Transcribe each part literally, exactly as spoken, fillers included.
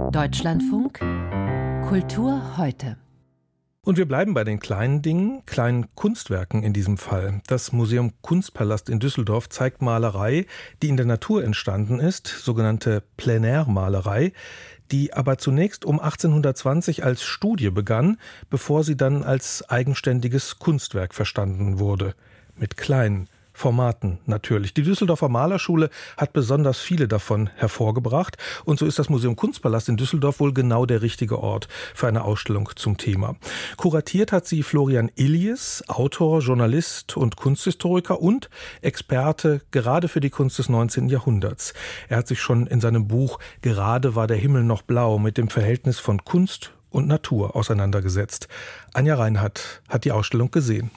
Deutschlandfunk Kultur heute. Und wir bleiben bei den kleinen Dingen, kleinen Kunstwerken in diesem Fall. Das Museum Kunstpalast in Düsseldorf zeigt Malerei, die in der Natur entstanden ist, sogenannte Plein-Air-Malerei, die aber zunächst um achtzehnhundertzwanzig als Studie begann, bevor sie dann als eigenständiges Kunstwerk verstanden wurde. Mit kleinen Formaten natürlich. Die Düsseldorfer Malerschule hat besonders viele davon hervorgebracht und so ist das Museum Kunstpalast in Düsseldorf wohl genau der richtige Ort für eine Ausstellung zum Thema. Kuratiert hat sie Florian Illies, Autor, Journalist und Kunsthistoriker und Experte gerade für die Kunst des neunzehnten Jahrhunderts. Er hat sich schon in seinem Buch »Gerade war der Himmel noch blau« mit dem Verhältnis von Kunst und Natur auseinandergesetzt. Anja Reinhardt hat die Ausstellung gesehen.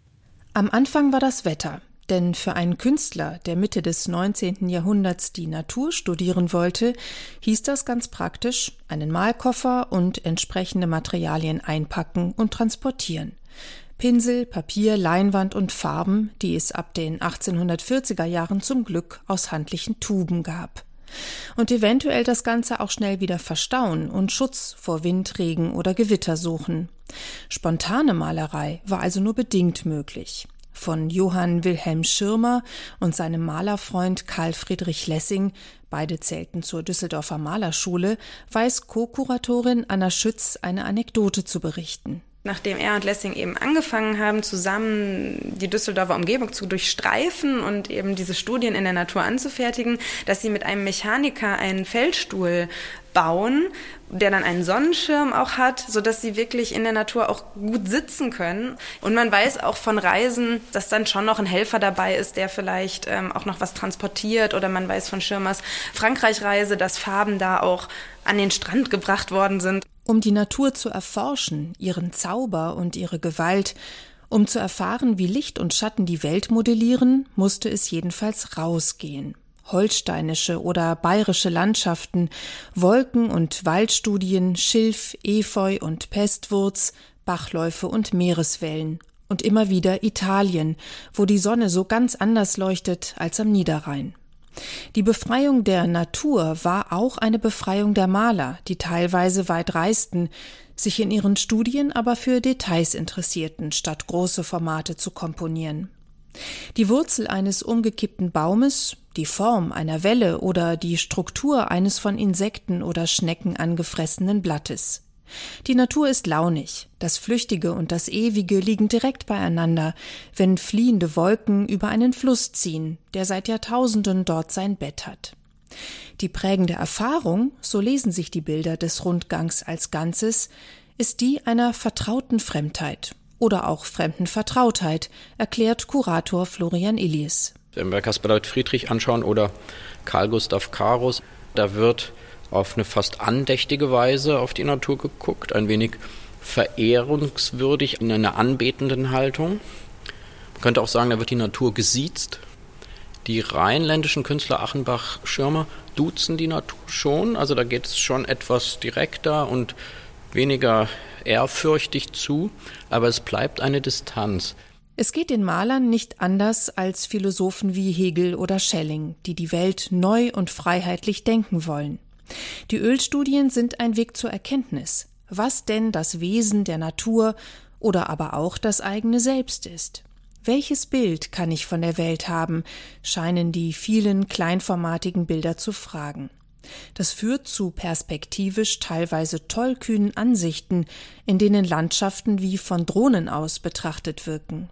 Am Anfang war das Wetter. Denn für einen Künstler, der Mitte des neunzehnten Jahrhunderts die Natur studieren wollte, hieß das ganz praktisch einen Malkoffer und entsprechende Materialien einpacken und transportieren. Pinsel, Papier, Leinwand und Farben, die es ab den achtzehnhundertvierziger Jahren zum Glück aus handlichen Tuben gab. Und eventuell das Ganze auch schnell wieder verstauen und Schutz vor Wind, Regen oder Gewitter suchen. Spontane Malerei war also nur bedingt möglich. Von Johann Wilhelm Schirmer und seinem Malerfreund Karl Friedrich Lessing, beide zählten zur Düsseldorfer Malerschule, weiß Co-Kuratorin Anna Schütz eine Anekdote zu berichten. Nachdem er und Lessing eben angefangen haben, zusammen die Düsseldorfer Umgebung zu durchstreifen und eben diese Studien in der Natur anzufertigen, dass sie mit einem Mechaniker einen Feldstuhl bauen, der dann einen Sonnenschirm auch hat, sodass sie wirklich in der Natur auch gut sitzen können. Und man weiß auch von Reisen, dass dann schon noch ein Helfer dabei ist, der vielleicht ähm, auch noch was transportiert. Oder man weiß von Schirmers Frankreich-Reise, dass Farben da auch an den Strand gebracht worden sind. Um die Natur zu erforschen, ihren Zauber und ihre Gewalt, um zu erfahren, wie Licht und Schatten die Welt modellieren, musste es jedenfalls rausgehen. Holsteinische oder bayerische Landschaften, Wolken- und Waldstudien, Schilf, Efeu und Pestwurz, Bachläufe und Meereswellen. Und immer wieder Italien, wo die Sonne so ganz anders leuchtet als am Niederrhein. Die Befreiung der Natur war auch eine Befreiung der Maler, die teilweise weit reisten, sich in ihren Studien aber für Details interessierten, statt große Formate zu komponieren. Die Wurzel eines umgekippten Baumes, die Form einer Welle oder die Struktur eines von Insekten oder Schnecken angefressenen Blattes. Die Natur ist launig, das Flüchtige und das Ewige liegen direkt beieinander, wenn fliehende Wolken über einen Fluss ziehen, der seit Jahrtausenden dort sein Bett hat. Die prägende Erfahrung, so lesen sich die Bilder des Rundgangs als Ganzes, ist die einer vertrauten Fremdheit oder auch fremden Vertrautheit, erklärt Kurator Florian Illies. Wenn wir Caspar David Friedrich anschauen oder Carl Gustav Karus, da wird auf eine fast andächtige Weise auf die Natur geguckt, ein wenig verehrungswürdig in einer anbetenden Haltung. Man könnte auch sagen, da wird die Natur gesiezt. Die rheinländischen Künstler Achenbach, Schirmer duzen die Natur schon, also da geht es schon etwas direkter und weniger ehrfürchtig zu, aber es bleibt eine Distanz. Es geht den Malern nicht anders als Philosophen wie Hegel oder Schelling, die die Welt neu und freiheitlich denken wollen. Die Ölstudien sind ein Weg zur Erkenntnis, was denn das Wesen der Natur oder aber auch das eigene Selbst ist. Welches Bild kann ich von der Welt haben, scheinen die vielen kleinformatigen Bilder zu fragen. Das führt zu perspektivisch teilweise tollkühnen Ansichten, in denen Landschaften wie von Drohnen aus betrachtet wirken.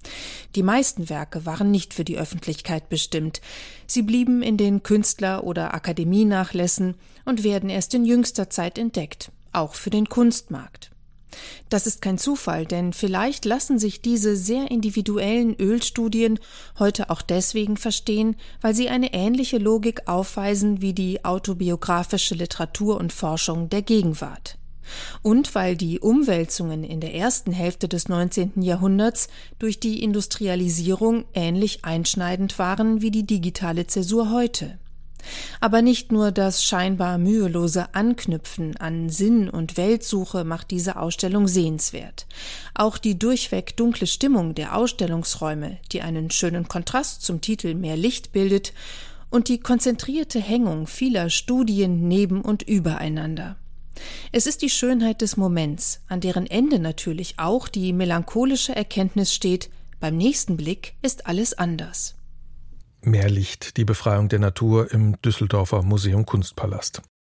Die meisten Werke waren nicht für die Öffentlichkeit bestimmt. Sie blieben in den Künstler- oder Akademienachlässen und werden erst in jüngster Zeit entdeckt, auch für den Kunstmarkt. Das ist kein Zufall, denn vielleicht lassen sich diese sehr individuellen Ölstudien heute auch deswegen verstehen, weil sie eine ähnliche Logik aufweisen wie die autobiografische Literatur und Forschung der Gegenwart. Und weil die Umwälzungen in der ersten Hälfte des neunzehnten Jahrhunderts durch die Industrialisierung ähnlich einschneidend waren wie die digitale Zäsur heute. Aber nicht nur das scheinbar mühelose Anknüpfen an Sinn- und Weltsuche macht diese Ausstellung sehenswert. Auch die durchweg dunkle Stimmung der Ausstellungsräume, die einen schönen Kontrast zum Titel Mehr Licht bildet, und die konzentrierte Hängung vieler Studien neben und übereinander. Es ist die Schönheit des Moments, an deren Ende natürlich auch die melancholische Erkenntnis steht, beim nächsten Blick ist alles anders. Mehr Licht, die Befreiung der Natur im Düsseldorfer Museum Kunstpalast.